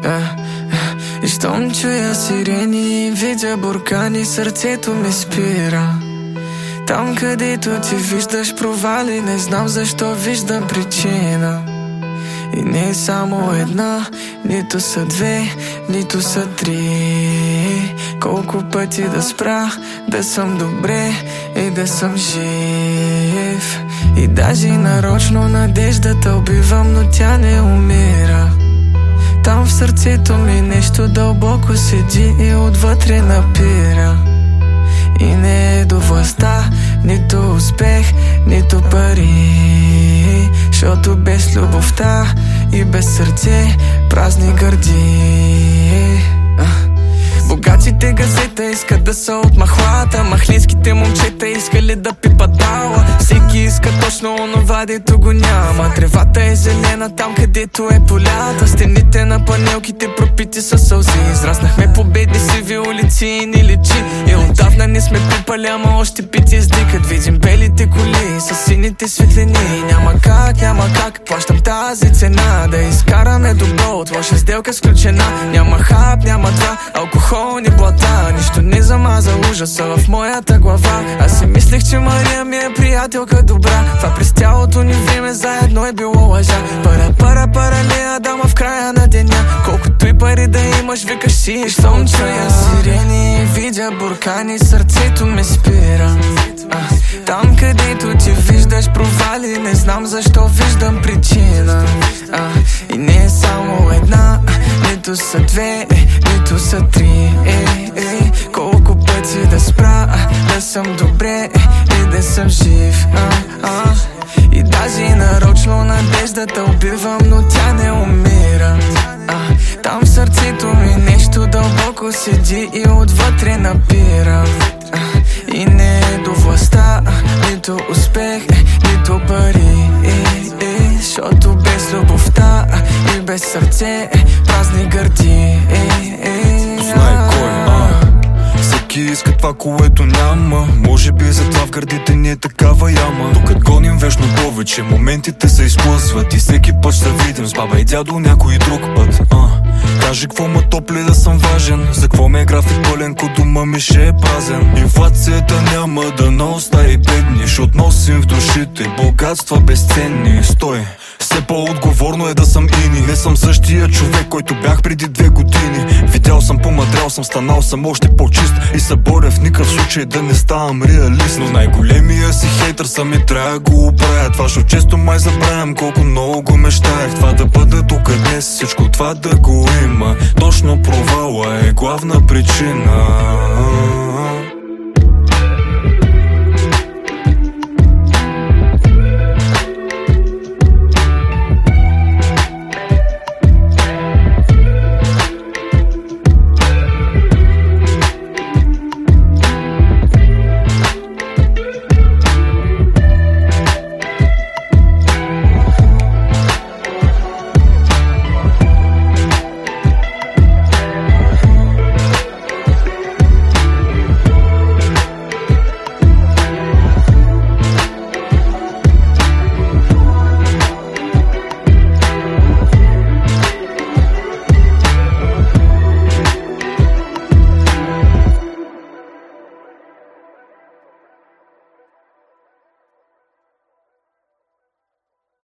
И щом чуя сирени и видя буркани, сърцето ми спира. Там където ти виждаш провали, не знам защо виждам причина. И не е само една, нито са две, нито са три. Колко пъти да спра, да съм добре и да съм жив. И даже нарочно надеждата убивам, но тя не умира. Там в сърцето ми нещо дълбоко седи и отвътре напира. И не е до властта, нито успех, нито пари. Защото без любовта и без сърце празни гърди. Богатите газета искат да са от махлата, махлинските момчета искали да пипат дала. Всеки иска точно онова, дето го няма. Тревата е зелена там, където е полята. Стените на панелките пропити със сълзи. Израснахме по бедни сиви улици и ни личи. И отдавна не сме пипали, ама още PTSD. Кът видим белите коли с сините светлини. Няма как, плащам тази цена. Да изкараме добро от лоша сделка сключена. Няма хап, няма два, алкохол ни блата. Нищо не замаза ужаса в моята глава. Аз си мислех, че Мария ми е приятелка добра. Това през цялото ни време заедно е било лъжа. Пара, не дама в края на деня. Колкото и пари да имаш, викаш си. Щом чуя сирени и видя буркани, сърцето ме спира. Там където ти виждаш провали, не знам защо виждам причина. И не е само една, нито са две, нито са три. Колко пъти да спра, да съм добре и да съм жив. И даже нарочно надеждата убивам, но тя не умира. Там в сърцето ми нещо дълбоко седи и отвътре напира. И не е до властта, нито успех, нито пари. Защото без любовта и без сърце празни гърди. Знай кой, всеки иска това, което няма. Може би затова в гърдите ни е такава яма. Докато гоним вечно повече, моментите се изплъзват. И всеки път ще видим с баба и дядо някой друг път. Кажи какво ма топли да съм важен. За какво ме е график пълен, ко дома ми ще е празен. Инфлацията няма да не остави бедни. Ще относим в душите богатства безценни. Стой, все по-отговорно е да съм ини. Не съм същия човек, който бях преди 2 години. Видял съм, помадрял съм, станал съм още по-чист. И се боря в никакъв случай да не ставам реалист. Но най-големия си хейтър съм и трябва да го оправя. Това шо често май забравям колко много го мечтаях. Това да бъда тук днес, всичко това да го има. Точно провала е главна причина.